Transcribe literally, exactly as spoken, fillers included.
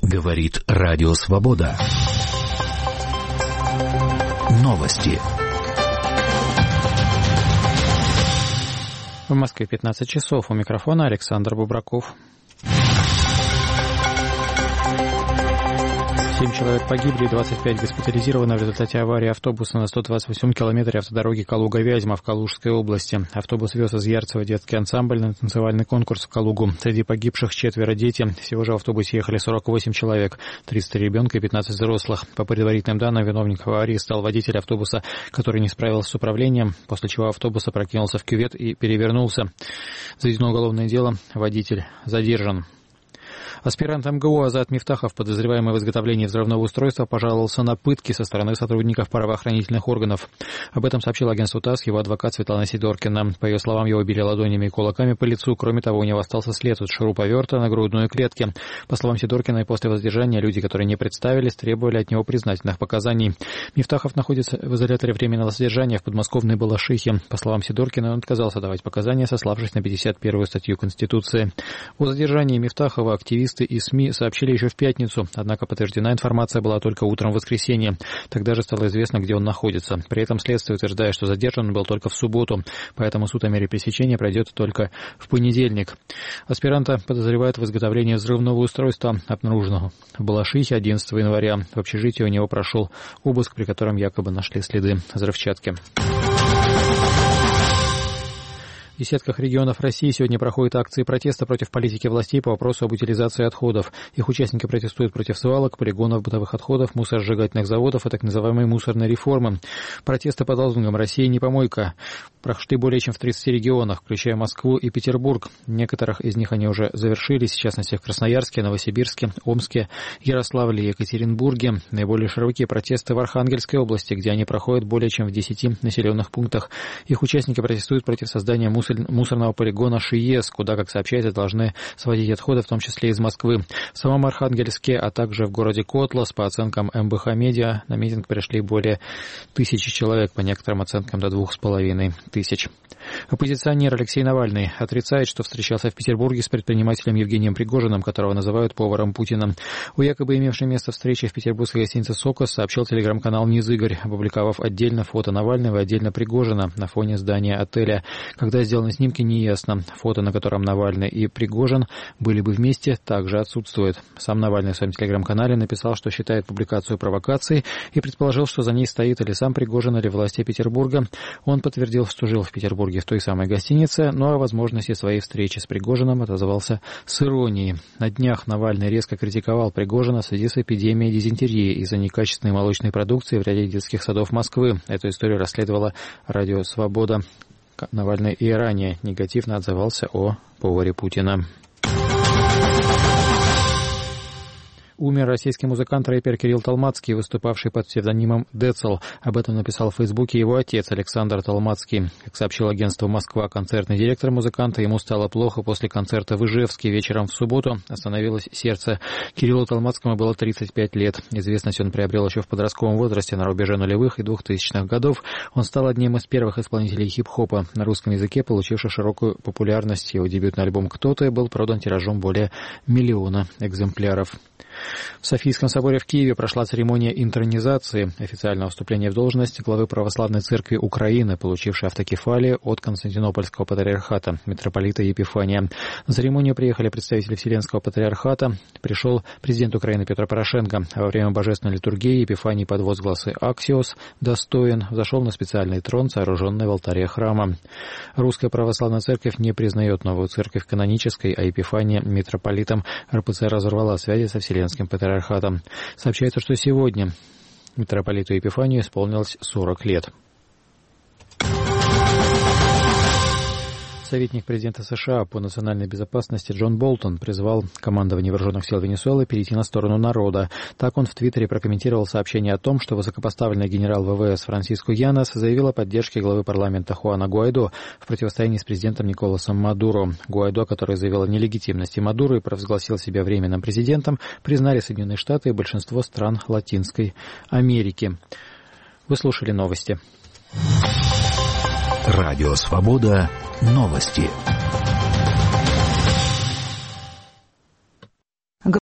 Говорит Радио Свобода. Новости. В Москве пятнадцать часов. У микрофона Александр Бубраков. Семь человек погибли и двадцать пять госпитализированы в результате аварии автобуса на сто двадцать восьмом километре автодороги Калуга-Вязьма в Калужской области. Автобус вез из Ярцево детский ансамбль на танцевальный конкурс в Калугу. Среди погибших четверо дети. Всего же в автобусе ехали сорок восемь человек, тридцать три ребенка и пятнадцать взрослых. По предварительным данным, виновником аварии стал водитель автобуса, который не справился с управлением, после чего автобус опрокинулся в кювет и перевернулся. Заведено уголовное дело. Водитель задержан. Аспирант МГУ Азат Мифтахов, подозреваемый в изготовлении взрывного устройства, пожаловался на пытки со стороны сотрудников правоохранительных органов. Об этом сообщил агентству ТАСС его адвокат Светлана Сидоркина. По ее словам, его били ладонями и кулаками по лицу. Кроме того, у него остался след от шуруповерта на грудной клетке. По словам Сидоркиной, после воздержания люди, которые не представились, требовали от него признательных показаний. Мифтахов находится в изоляторе временного содержания в подмосковной Балашихе. По словам Сидоркиной, он отказался давать показания, сославшись на пятьдесят первую статью Конституции. О задержании Мифтахова активисты и СМИ сообщили еще в пятницу, однако подтверждена информация была только утром в воскресенье. Тогда же стало известно, где он находится. При этом следствие утверждает, что задержан он был только в субботу, поэтому суд о мере пресечения пройдет только в понедельник. Аспиранта подозревают в изготовлении взрывного устройства, обнаруженного в Балашихе одиннадцатого января. В общежитии у него прошел обыск, при котором якобы нашли следы взрывчатки. В десятках регионов России сегодня проходят акции протеста против политики властей по вопросу об утилизации отходов. Их участники протестуют против свалок, полигонов бытовых отходов, мусоросжигательных заводов и так называемой мусорной реформы. Протесты под лозунгом «Россия не помойка» прошли более чем в тридцати регионах, включая Москву и Петербург. Некоторых из них они уже завершились, в частности в Красноярске, Новосибирске, Омске, Ярославле и Екатеринбурге. Наиболее широкие протесты в Архангельской области, где они проходят более чем в десяти населенных пунктах. Их участники протестуют против создания мусорной мусорного полигона ШИЕС, куда, как сообщается, должны сводить отходы, в том числе из Москвы. В самом Архангельске, а также в городе Котлас, по оценкам эм бэ ха Медиа, на митинг пришли более тысячи человек, по некоторым оценкам до двух с половиной тысяч. Оппозиционер Алексей Навальный отрицает, что встречался в Петербурге с предпринимателем Евгением Пригожиным, которого называют поваром Путина. О якобы имевшей место встрече в петербургской гостинице «Сокос» сообщил телеграм-канал «Низыгорь», опубликовав отдельно фото Навального и отдельно Пригожина на фоне здания отеля. Когда сделаны снимки, неясно. Фото, на котором Навальный и Пригожин были бы вместе, также отсутствует. Сам Навальный в своем телеграм-канале написал, что считает публикацию провокацией и предположил, что за ней стоит или сам Пригожин, или власти Петербурга. Он подтвердил, что жил в Петербурге в той самой гостинице, но о возможности своей встречи с Пригожиным отозвался с иронией. На днях Навальный резко критиковал Пригожина в связи с эпидемией дизентерии из-за некачественной молочной продукции в ряде детских садов Москвы. Эту историю расследовала Радио Свобода. Навальный и ранее негативно отзывался о поваре Путина. Умер российский музыкант, рэпер Кирилл Толмацкий, выступавший под псевдонимом Децл. Об этом написал в Фейсбуке его отец Александр Толмацкий. Как сообщил агентство «Москва», концертный директор музыканта, ему стало плохо после концерта в Ижевске. Вечером в субботу остановилось сердце. Кириллу Толмацкому было тридцать пять лет. Известность он приобрел еще в подростковом возрасте, на рубеже нулевых и двухтысячных годов. Он стал одним из первых исполнителей хип-хопа на русском языке, получивший широкую популярность. Его дебютный альбом «Кто-то» был продан тиражом более миллиона экземпляров. В Софийском соборе в Киеве прошла церемония интронизации, официального вступления в должность главы Православной Церкви Украины, получившей автокефалию от Константинопольского патриархата, митрополита Епифания. На церемонию приехали представители Вселенского патриархата, пришел президент Украины Петр Порошенко. Во время божественной литургии Епифаний под возгласы «Аксиос» достоин взошел на специальный трон, сооруженный в алтаре храма. Русская Православная Церковь не признает новую церковь канонической, а Епифания митрополитом эр пэ цэ разорвала связи со Вселенским патриархатом. Сообщается, что сегодня митрополиту Епифанию исполнилось сорок лет. Советник президента США по национальной безопасности Джон Болтон призвал командование вооруженных сил Венесуэлы перейти на сторону народа. Так он в Твиттере прокомментировал сообщение о том, что высокопоставленный генерал вэ вэ эс Франсиско Янос заявил о поддержке главы парламента Хуана Гуайдо в противостоянии с президентом Николасом Мадуро. Гуайдо, который заявил о нелегитимности Мадуро и провозгласил себя временным президентом, признали Соединенные Штаты и большинство стран Латинской Америки. Вы слушали новости. Радио Свобода. Новости.